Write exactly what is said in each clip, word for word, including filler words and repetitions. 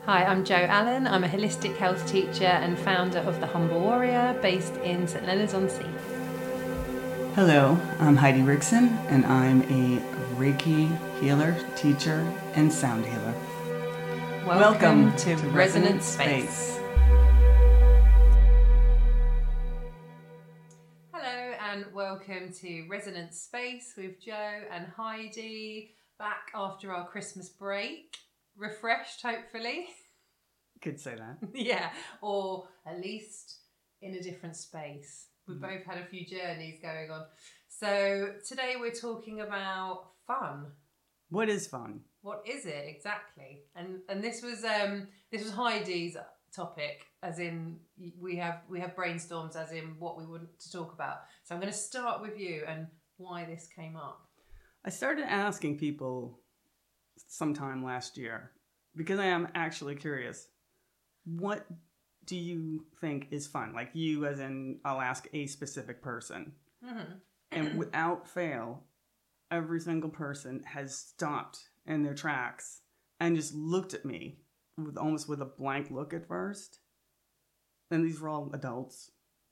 Hi, I'm Jo Allen. I'm a holistic health teacher and founder of The Humble Warrior, based in St Leonards-on-Sea. Hello, I'm Heidi Rickson, and I'm a Reiki healer, teacher, and sound healer. Welcome, Welcome to, to Resonance Resonant Space. Space. Hello, and welcome to Resonance Space with Jo and Heidi, back after our Christmas break. Refreshed, hopefully. Could say that. Yeah, or at least in a different space. We've both had a few journeys going on. So today we're talking about fun. What is fun? What is it exactly? And and this was um this was Heidi's topic, as in we have we have brainstorms as in what we want to talk about. So I'm going to start with you and why this came up. I started asking people sometime last year because I am actually curious. What do you think is fun? Like you, as in, I'll ask a specific person. Mm-hmm. And without fail, every single person has stopped in their tracks and just looked at me with almost with a blank look at first. And these were all adults.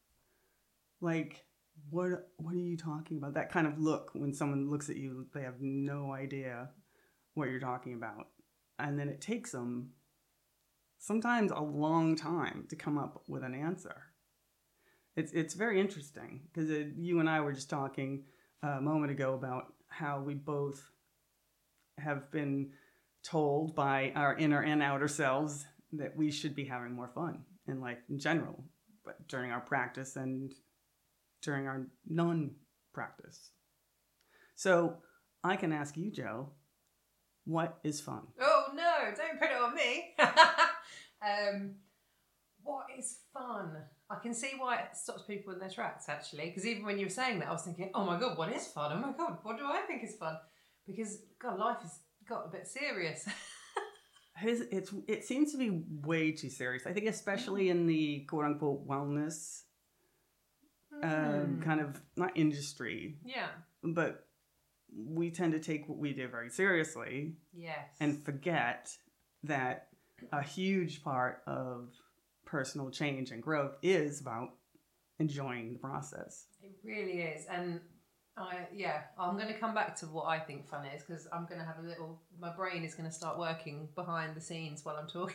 Like, what what are you talking about? That kind of look when someone looks at you, they have no idea what you're talking about. And then it takes them sometimes a long time to come up with an answer. It's it's very interesting because you and I were just talking a moment ago about how we both have been told by our inner and outer selves that we should be having more fun in life in general, but during our practice and during our non-practice. So I can ask you, Jo, what is fun? Oh no, don't put it on me. um, what is fun? I can see why it stops people in their tracks, actually, because even when you were saying that, I was thinking, oh my God, what is fun? Oh my God, what do I think is fun? Because, God, life has got a bit serious. It's, it's, it seems to be way too serious. I think especially in the quote-unquote wellness Mm. um, kind of, not industry, Yeah. but we tend to take what we do very seriously. Yes. And forget that a huge part of personal change and growth is about enjoying the process. It really is. And I, yeah, I'm going to come back to what I think fun is, because I'm going to have a little, my brain is going to start working behind the scenes while I'm talking.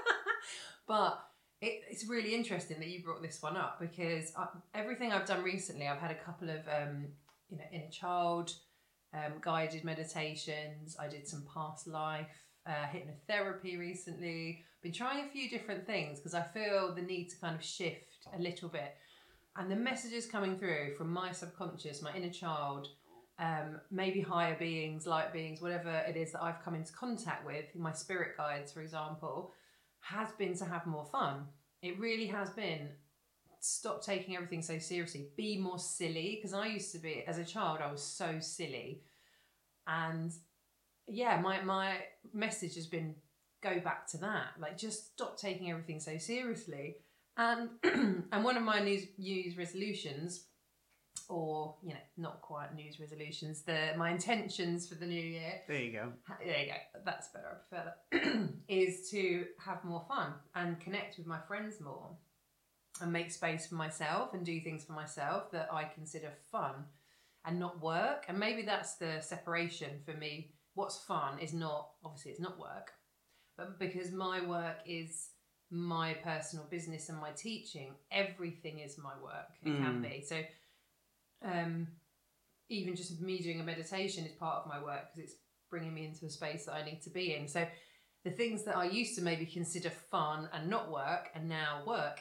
But it, it's really interesting that you brought this one up, because I, everything I've done recently, I've had a couple of, um, you know, inner child um, guided meditations. I did some past life uh, hypnotherapy recently. Been trying a few different things because I feel the need to kind of shift a little bit. And the messages coming through from my subconscious, my inner child, um, maybe higher beings, light beings, whatever it is that I've come into contact with, my spirit guides, for example, has been to have more fun. It really has been. Stop taking everything so seriously. Be more silly, because I used to be, as a child, I was so silly. And yeah, my, my message has been, go back to that. Like, just stop taking everything so seriously. And and one of my New Year's resolutions, or, you know, not quite New Year's resolutions, the my intentions for the new year. There you go. There you go. That's better. I prefer that. Is to have more fun and connect with my friends more and make space for myself and do things for myself that I consider fun and not work. And maybe that's the separation for me. What's fun is not, obviously it's not work, but because my work is my personal business and my teaching, everything is my work. It mm. can be. So um, even just me doing a meditation is part of my work, because it's bringing me into a space that I need to be in. So the things that I used to maybe consider fun and not work are now work.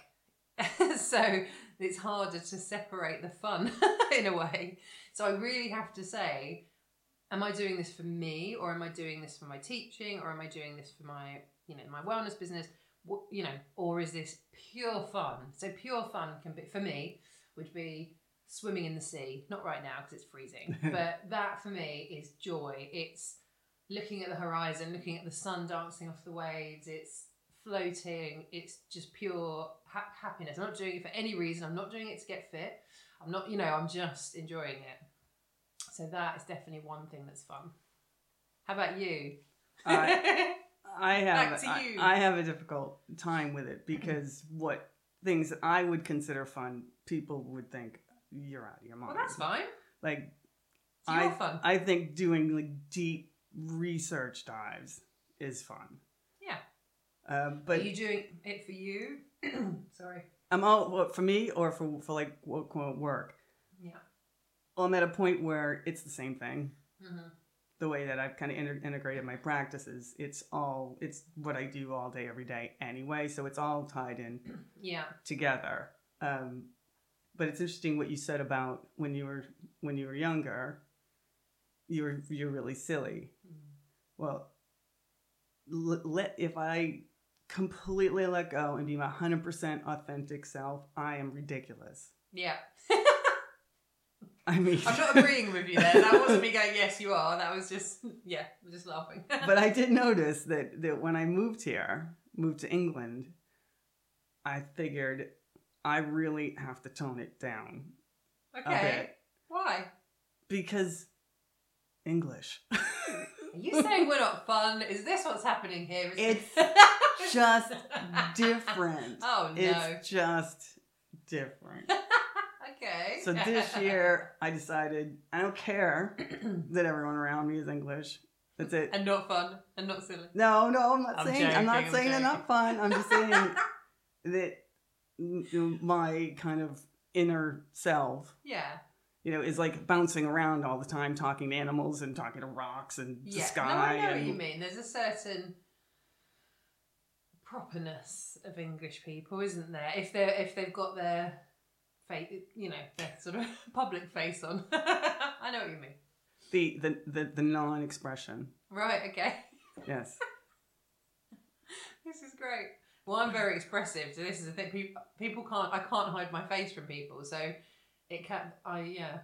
So it's harder to separate the fun in a way. So I really have to say, am I doing this for me, or am I doing this for my teaching, or am I doing this for my, you know, my wellness business? You know, or is this pure fun? So pure fun can be, for me, would be swimming in the sea. Not right now because it's freezing, but that for me is joy. It's looking at the horizon, looking at the sun dancing off the waves. It's floating. It's just pure ha- happiness. I'm not doing it for any reason. I'm not doing it to get fit. I'm not, you know, I'm just enjoying it. So that is definitely one thing that's fun. How about you? Uh, I have Back to I, you. I have a difficult time with it because what things that I would consider fun, people would think you're out of your mind. Well, that's fine. Like, It's your I fun. I think doing like deep research dives is fun. Yeah. Um, But but are you doing it for you? Sorry. I'm all what, for me or for for like quote quote work. Yeah. Well, I'm at a point where it's the same thing. Mm-hmm. The way that I've kind of inter- integrated my practices, it's all it's what I do all day, every day anyway. So it's all tied in Yeah. together. Um, but it's interesting what you said about when you were when you were younger, you were you're really silly. Mm. Well, l- let if I completely let go and be my one hundred percent authentic self, I am ridiculous. Yeah. I mean, I'm not agreeing with you there. That wasn't me going, yes, you are. That was just, yeah, I was just laughing. but I did notice that, that when I moved here, moved to England, I figured I really have to tone it down a Okay. bit Why? because English. Are you saying we're not fun? Is this what's happening here? Is It's just different. Oh, no. It's just different. Okay. So this year, I decided I don't care that everyone around me is English. That's it. And not fun. And not silly. No, no, I'm not I'm saying I'm not joking, I'm saying they're joking. not fun. I'm just saying that m- my kind of inner self, Yeah. you know, is like bouncing around all the time, talking to animals and talking to rocks and the Yeah. sky. No, I know and, what you mean. There's a certain properness of English people, isn't there? If they're if they've got their face, you know, their sort of public face on. I know what you mean. The, the, the, the non-expression. Right. Okay. Yes. This is great. Well, I'm very expressive, so this is the thing. People, people can't. I can't hide my face from people, so it can. I yeah.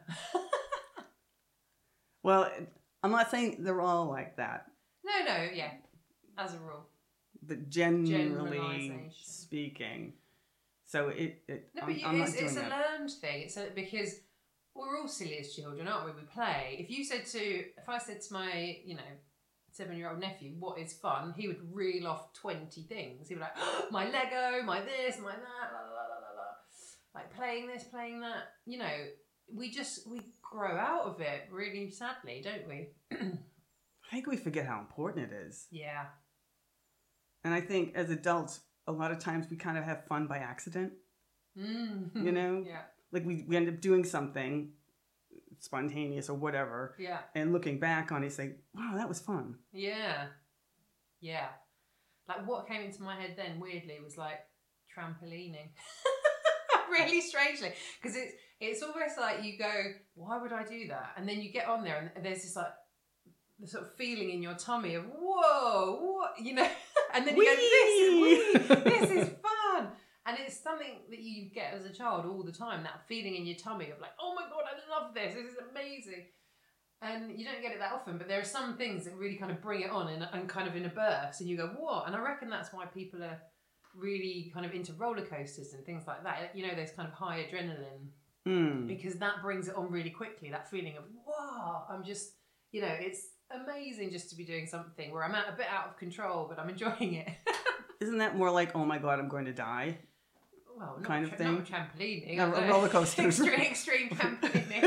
Well, I'm not saying they're all like that, No, no, yeah. As a rule. but generally Generalisation. speaking. So it, it No, I'm, but you, I'm not it's, doing it's a that. learned thing. It's a, because we're all silly as children, aren't we? We play. If you said to, if I said to my, you know, seven-year-old nephew, what is fun? He would reel off twenty things. He'd be like, oh, my Lego, my this, my that, la la la la la. Like playing this, playing that. You know, we just we grow out of it really sadly, don't we? I think we forget how important it is. Yeah. And I think as adults, a lot of times we kind of have fun by accident. Mm. You know? Yeah. Like we, we end up doing something spontaneous or whatever. Yeah. And looking back on it, say, wow, that was fun. Yeah. Yeah. Like what came into my head then, weirdly, was like trampolining. Really strangely. Because it's it's almost like you go, why would I do that? And then you get on there and there's this like the sort of feeling in your tummy of whoa, what you know, and then you go, this is wee, this is fun. And it's something that you get as a child all the time, that feeling in your tummy of like, oh my god, I love this, this is amazing. And you don't get it that often, but there are some things that really kind of bring it on and, and kind of in a burst, and you go, what? And I reckon that's why people are really kind of into roller coasters and things like that. You know, there's kind of high adrenaline, Mm. because that brings it on really quickly, that feeling of, wow, I'm just, you know, it's amazing just to be doing something where I'm out, a bit out of control, but I'm enjoying it. Isn't that more like, oh my God, I'm going to die? Well, not Kind of tra- thing? Not trampolining. No, I don't know. roller coasters. extreme, extreme trampolining.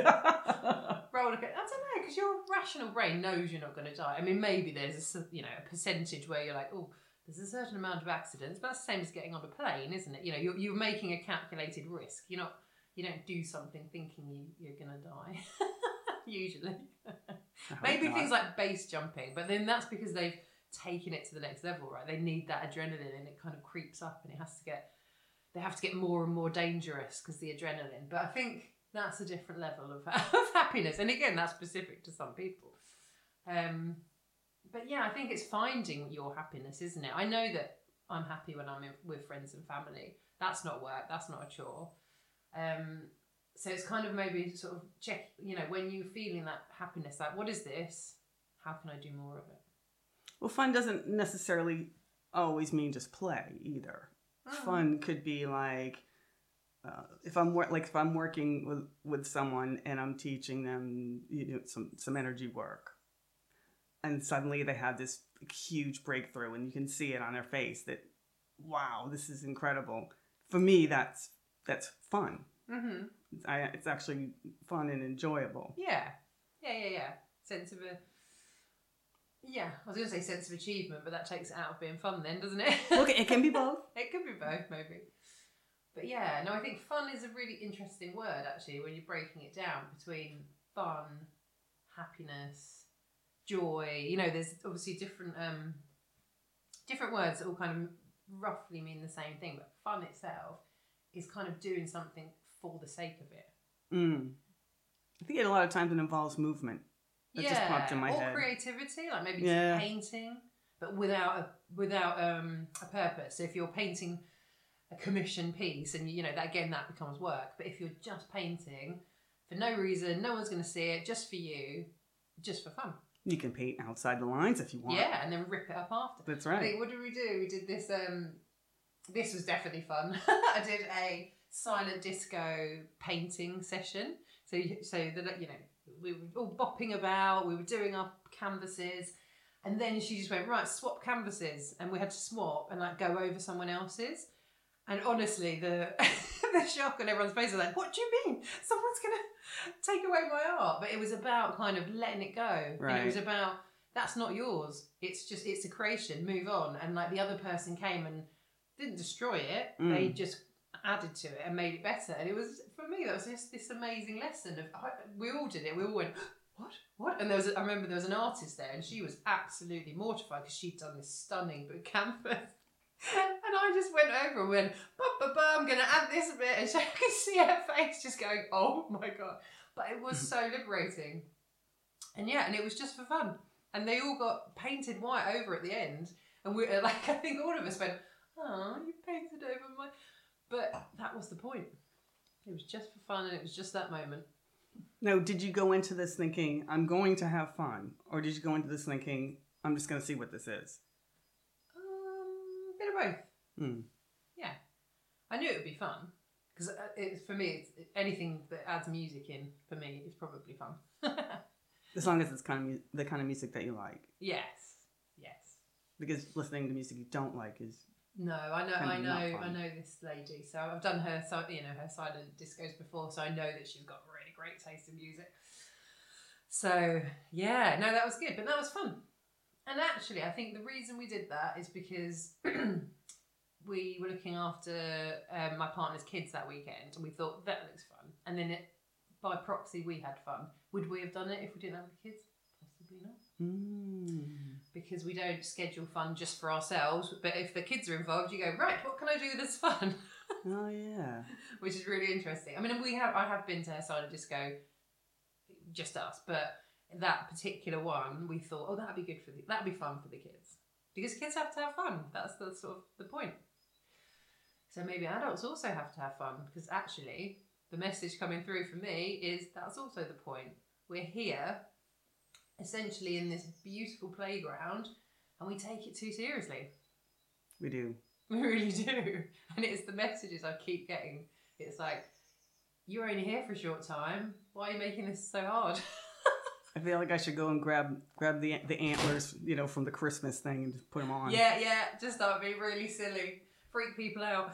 roller coaster. I don't know, because your rational brain knows you're not going to die. I mean, maybe there's a, s- you know, a percentage where you're like, oh, there's a certain amount of accidents, but that's the same as getting on a plane, isn't it? You know, you're, you're making a calculated risk. You're not, you don't do something thinking you, you're going to die. Usually. Maybe things like base jumping, but then that's because they've taken it to the next level, right? They need that adrenaline and it kind of creeps up and it has to get, they have to get more and more dangerous because the adrenaline. But I think that's a different level of, of happiness. And again, that's specific to some people. Um, but yeah, I think it's finding your happiness, isn't it? I know that I'm happy when I'm in, with friends and family. That's not work. That's not a chore. Um, so it's kind of maybe sort of check, you know, when you're feeling that happiness, like, what is this? How can I do more of it? Well, fun doesn't necessarily always mean just play either. Oh. Fun could be like, uh, if I'm wor- like if I'm working with, with someone and I'm teaching them, you know, some some energy work, and suddenly they have this huge breakthrough, and you can see it on their face that, wow, this is incredible. For me, that's that's fun. Mm-hmm. It's, I, it's actually fun and enjoyable. Yeah. Yeah, yeah, yeah. Sense of a... Yeah, I was going to say sense of achievement, but that takes it out of being fun then, doesn't it? Look, it can be both. It could be both, maybe. But yeah, no, I think fun is a really interesting word, actually, when you're breaking it down between fun, happiness, joy. You know, there's obviously different um, different words that all kind of roughly mean the same thing, but fun itself is kind of doing something for the sake of it. Mm. I think a lot of times it involves movement. That yeah, just popped in my or head. creativity, like maybe Yeah. painting, but without a without um, a purpose. So if you're painting a commission piece, and you know that again, that becomes work. But if you're just painting for no reason, no one's going to see it, just for you, just for fun. You can paint outside the lines if you want. Yeah, and then rip it up after. That's I right. think, what did we do? We did this. Um, this was definitely fun. I did a silent disco painting session. So, so that you know, we were all bopping about. We were doing our canvases, and then she just went, right, swap canvases, and we had to swap and like go over someone else's. And honestly, the the shock on everyone's face was like, what do you mean? Someone's going to take away my art? But it was about kind of letting it go. Right. And it was about, that's not yours. It's just, it's a creation. Move on. And like the other person came and didn't destroy it. Mm. They just added to it and made it better. And it was, for me, that was just this amazing lesson of, I, we all did it. We all went, what? What? And there was, a, I remember there was an artist there, and she was absolutely mortified because she'd done this stunning book canvas. And I just went over and went, ba, ba, ba, I'm going to add this a bit. And so I could see her face just going, oh my God. But it was so liberating. And yeah, and it was just for fun. And they all got painted white over at the end. And we like, I think all of us went, oh, you painted over my... But that was the point. It was just for fun, and it was just that moment. Now, did you go into this thinking, I'm going to have fun? Or did you go into this thinking, I'm just going to see what this is? Um, bit of both. Hmm. Yeah. I knew it would be fun. Because it, for me, it's, anything that adds music in, for me, is probably fun. As long as it's kind of mu- the kind of music that you like. Yes. Yes. Because listening to music you don't like is... No, I know, Kind I of not know, fun. I know this lady. So I've done her, si- you know, her silent discos before. So I know that she's got really great taste in music. So yeah, no, that was good, but that was fun. And actually, I think the reason we did that is because we were looking after um, my partner's kids that weekend, and we thought that looks fun. And then it, by proxy, we had fun. Would we have done it if we didn't have the kids? Possibly not. Mm. Because we don't schedule fun just for ourselves, but if the kids are involved, you go, right, what can I do that's fun? Oh, yeah. Which is really interesting. I mean, we have I have been to her silent disco, just us, but that particular one, we thought, oh, that'd be good for the, that'd be fun for the kids, because kids have to have fun. That's the sort of the point. So maybe adults also have to have fun, because actually, the message coming through for me is that's also the point. We're here, essentially in this beautiful playground, and we take it too seriously. We do. We really do. And it's the messages I keep getting. It's like, you're only here for a short time. Why are you making this so hard? I feel like I should go and grab grab the the antlers, you know, from the Christmas thing and just put them on. Yeah, yeah. Just start being really silly. Freak people out.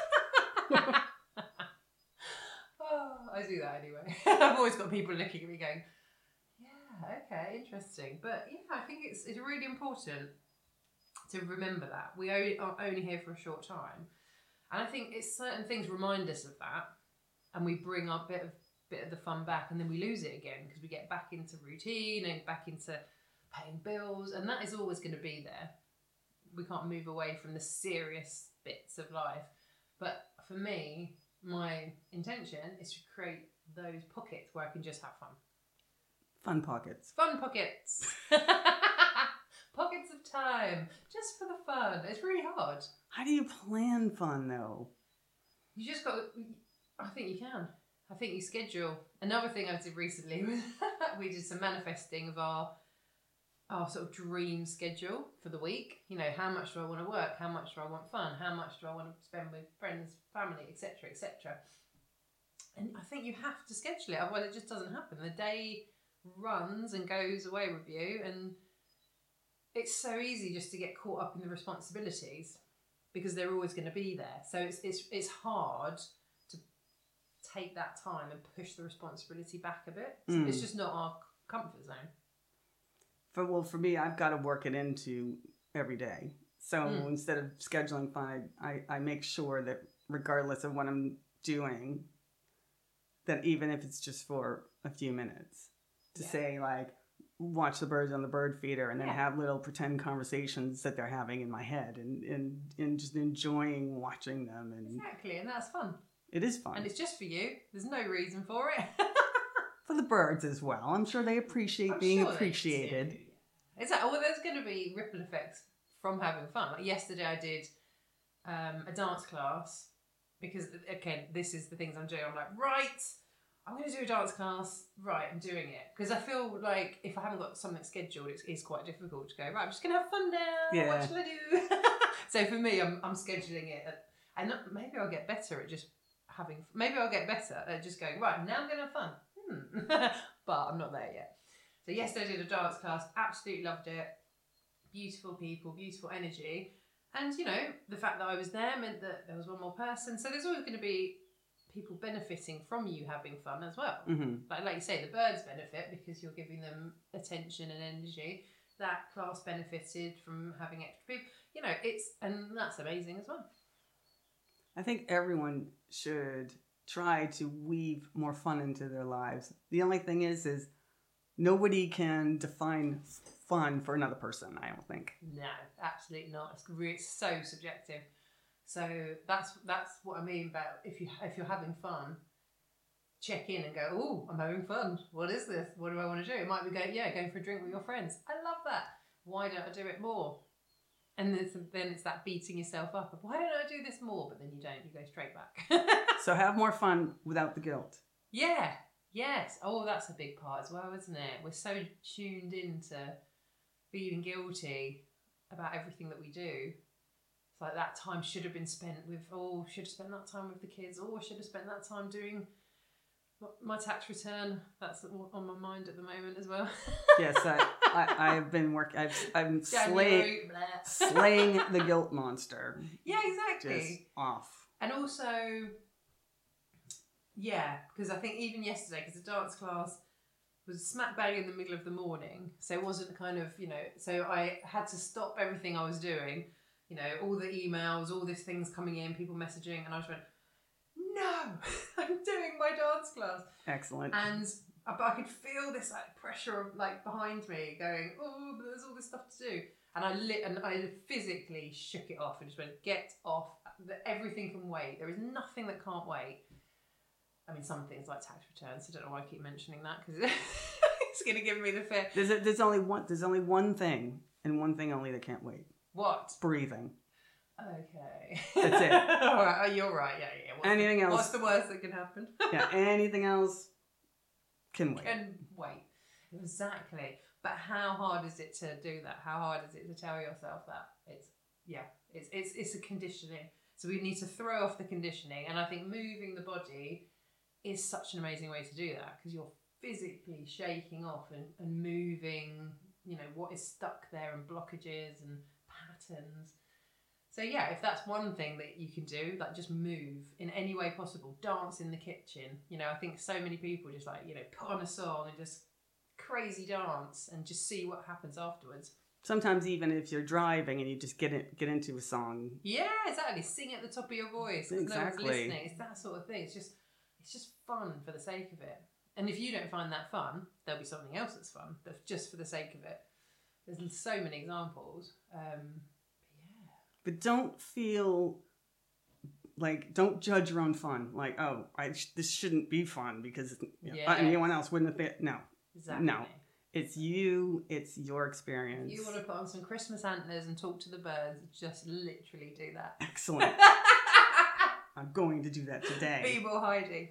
Oh, I do that anyway. I've always got people looking at me going, yeah, okay, interesting. But yeah, I think it's it's really important to remember that. We only, are only here for a short time. And I think it's certain things remind us of that, and we bring our bit of bit of the fun back, and then we lose it again because we get back into routine and back into paying bills, and that is always going to be there. We can't move away from the serious bits of life. But for me, my intention is to create those pockets where I can just have fun. Fun pockets. Fun pockets. Pockets of time, just for the fun. It's really hard. How do you plan fun, though? You just got. I think you can. I think you schedule. Another thing I did recently was we did some manifesting of our our sort of dream schedule for the week. You know, how much do I want to work? How much do I want fun? How much do I want to spend with friends, family, et cetera, et cetera. And I think you have to schedule it, otherwise it just doesn't happen. The day runs and goes away with you, and it's so easy just to get caught up in the responsibilities because they're always going to be there. So it's it's it's hard to take that time and push the responsibility back a bit. Mm. It's just not our comfort zone. For well, for me, I've got to work it into every day. So Mm. instead of scheduling fun, I, I make sure that regardless of what I'm doing, that even if it's just for a few minutes, to Yeah. say like, watch the birds on the bird feeder and then Yeah. have little pretend conversations that they're having in my head and, and, and just enjoying watching them. And Exactly, and that's fun. it is fun. And it's just for you. There's no reason for it. For the birds as well. I'm sure they appreciate I'm being sure they appreciated. do. Exactly. Well, there's going to be ripple effects from having fun. Like yesterday, I did um, a dance class because, again, this is the things I'm doing. I'm like, right, I'm going to do a dance class. Right, I'm doing it. Because I feel like if I haven't got something scheduled, it is quite difficult to go, right, I'm just going to have fun now. Yeah. What shall I do? So for me, I'm, I'm scheduling it. At, and maybe I'll get better at just having, maybe I'll get better at just going, right, now I'm going to have fun. Hmm. But I'm not there yet. So yesterday I did a dance class, absolutely loved it. Beautiful people, beautiful energy. And, you know, the fact that I was there meant that there was one more person. So there's always going to be people benefiting from you having fun as well. Mm-hmm. Like, like you say, the birds benefit because you're giving them attention and energy. That class benefited from having extra people. You know, it's, and that's amazing as well. I think everyone should try to weave more fun into their lives. The only thing is, is nobody can define fun for another person, I don't think. No, absolutely not. It's really it's so subjective. So that's that's what I mean about if you if you're having fun, check in and go, oh, I'm having fun. What is this? What do I want to do? It might be going, yeah, going for a drink with your friends. I love that. Why don't I do it more? And then it's, then it's that beating yourself up of, why don't I do this more? But then you don't. You go straight back. So have more fun without the guilt. Yeah. Yes. Oh, that's a big part as well, isn't it? We're so tuned into feeling guilty about everything that we do. It's like that time should have been spent with, oh, should have spent that time with the kids. Oh, I should have spent that time doing my tax return. That's on my mind at the moment as well. Yes, I, I, I've been working, I've, I'm January, slay, blah. slaying the guilt monster. Yeah, exactly. Just off. And also, yeah, because I think even yesterday, because the dance class was smack bang in the middle of the morning, so it wasn't kind of, you know, so I had to stop everything I was doing, you know, all the emails, all these things coming in, people messaging, and I just went, no, I'm doing my dance class. Excellent. And I, but I could feel this like pressure of, like behind me going, oh, but there's all this stuff to do. And I lit and I physically shook it off and just went, get off. Everything can wait. There is nothing that can't wait. I mean, some things like tax returns. I don't know why I keep mentioning that because it's going to give me the fear. There's, a, there's only one. There's only one thing, and one thing only that can't wait. What? Breathing. Okay. That's it. All right. Oh, you're right. Yeah, yeah. What's Anything the, else? What's the worst that can happen? Yeah. Anything else can wait. Can wait. Exactly. But how hard is it to do that? How hard is it to tell yourself that? It's yeah. It's it's it's a conditioning. So we need to throw off the conditioning, and I think moving the body is such an amazing way to do that because you're physically shaking off and, and moving, you know, what is stuck there and blockages and patterns. So yeah, if that's one thing that you can do, like just move in any way possible, dance in the kitchen. You know, I think so many people just like, you know, put on a song and just crazy dance and just see what happens afterwards. Sometimes even if you're driving and you just get it, get into a song. Yeah, exactly. Sing at the top of your voice because Exactly. no one's listening. It's that sort of thing. It's just, it's just fun for the sake of it. And if you don't find that fun, there'll be something else that's fun, but just for the sake of it. There's so many examples. Um, yeah. But don't feel like, don't judge your own fun. Like, oh, I sh- this shouldn't be fun because you know, Yeah. anyone else wouldn't have been. No, Exactly. no. It's you. It's your experience. If you want to put on some Christmas antlers and talk to the birds, just literally do that. Excellent. I'm going to do that today. Feeble Heidi.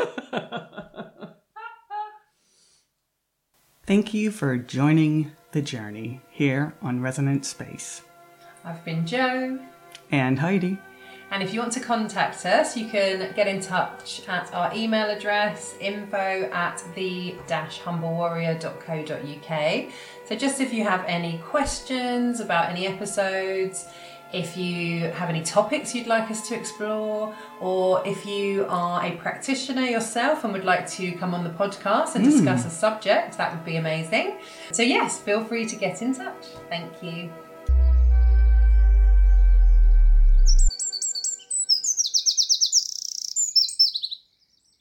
Thank you for joining the journey here on Resonant Space. I've been Jo. And Heidi. And if you want to contact us, you can get in touch at our email address, info at the dash humble warrior dot co dot uk. So just if you have any questions about any episodes, if you have any topics you'd like us to explore, or if you are a practitioner yourself and would like to come on the podcast and discuss mm. a subject, that would be amazing. So yes, feel free to get in touch. Thank you.